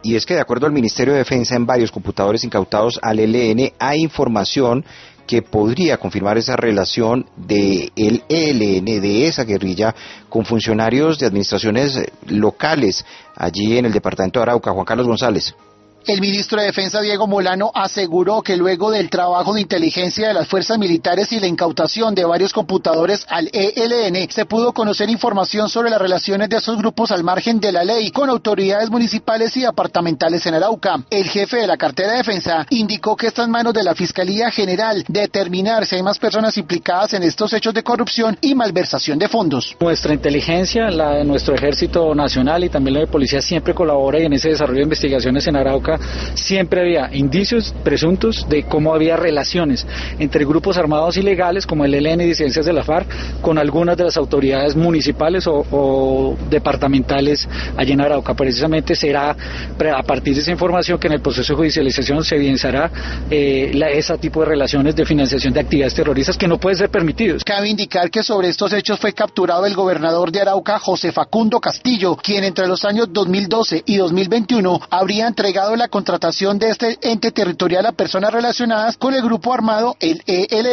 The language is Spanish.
y es que de acuerdo al Ministerio de Defensa, en varios computadores incautados al ELN hay información que podría confirmar esa relación del ELN, de esa guerrilla, con funcionarios de administraciones locales allí en el departamento de Arauca. Juan Carlos González. El ministro de Defensa, Diego Molano, aseguró que luego del trabajo de inteligencia de las fuerzas militares y la incautación de varios computadores al ELN, se pudo conocer información sobre las relaciones de esos grupos al margen de la ley con autoridades municipales y departamentales en Arauca. El jefe de la cartera de Defensa indicó que está en manos de la Fiscalía General determinar si hay más personas implicadas en estos hechos de corrupción y malversación de fondos. Nuestra inteligencia, la de nuestro Ejército Nacional y también la de Policía siempre colabora, y en ese desarrollo de investigaciones en Arauca siempre había indicios presuntos de cómo había relaciones entre grupos armados ilegales como el ELN y disidencias de la FARC con algunas de las autoridades municipales o departamentales allí en Arauca. Precisamente será a partir de esa información que en el proceso de judicialización se evidenciará ese tipo de relaciones de financiación de actividades terroristas que no pueden ser permitidos. Cabe indicar que sobre estos hechos fue capturado el gobernador de Arauca, José Facundo Castillo, quien entre los años 2012 y 2021 habría entregado la contratación de este ente territorial a personas relacionadas con el grupo armado el ELN.